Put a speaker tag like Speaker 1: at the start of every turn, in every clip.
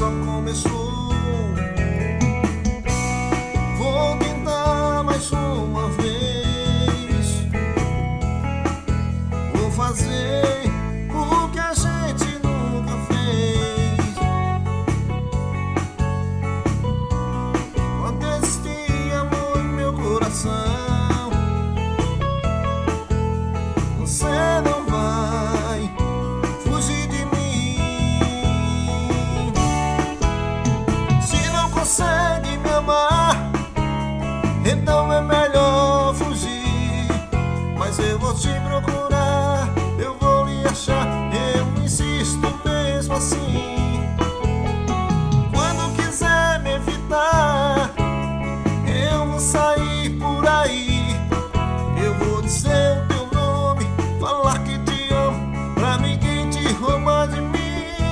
Speaker 1: só começou. Vou tentar mais uma vez. Vou fazer o que a gente nunca fez. Enquanto existia amor em meu coração, você não vai fugir de mim. Se não consegue me amar, então é melhor fugir. Mas eu vou te procurar, eu vou lhe achar, eu insisto mesmo assim. Quando quiser me evitar, eu vou sair por aí. Eu vou dizer o teu nome, falar que te amo, pra ninguém te roubar de mim.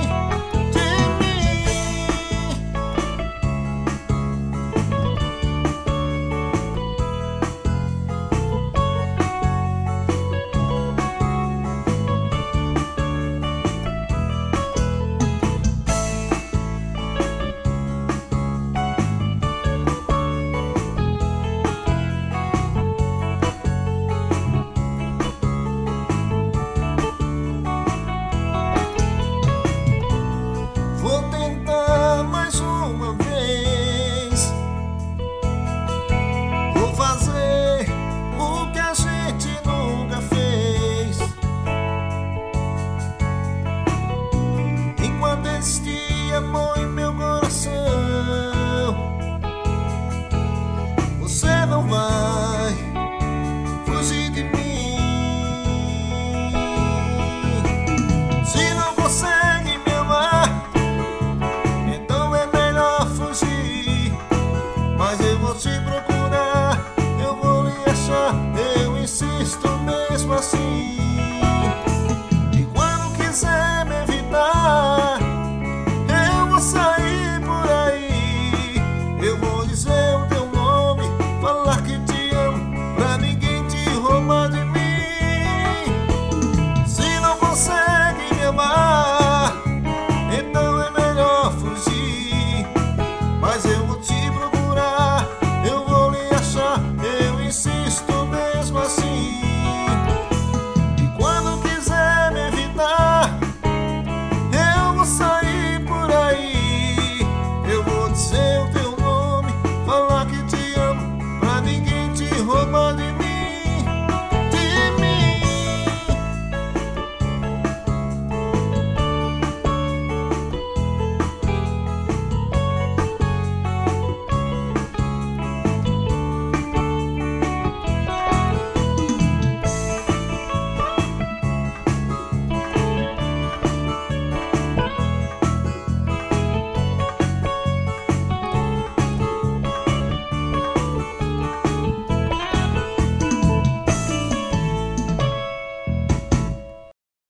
Speaker 1: Vou tentar mais uma vez. Vou fazer o que a gente nunca fez. Enquanto existia amor em meu coração, você não vai